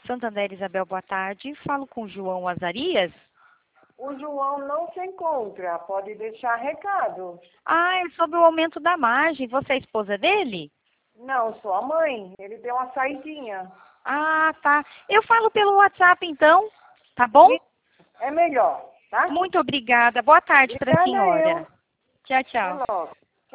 Santander, Isabel, boa tarde. Falo com o João Azarias. O João não se encontra. Pode deixar recado. Ah, é sobre o aumento da margem. Você é a esposa dele? Não, sou a mãe. Ele deu uma saidinha. Ah, tá. Eu falo pelo WhatsApp, então. Tá bom? É melhor, tá? Muito obrigada. Boa tarde para a Obrigada senhora. eu. Tchau, Até tchau. logo.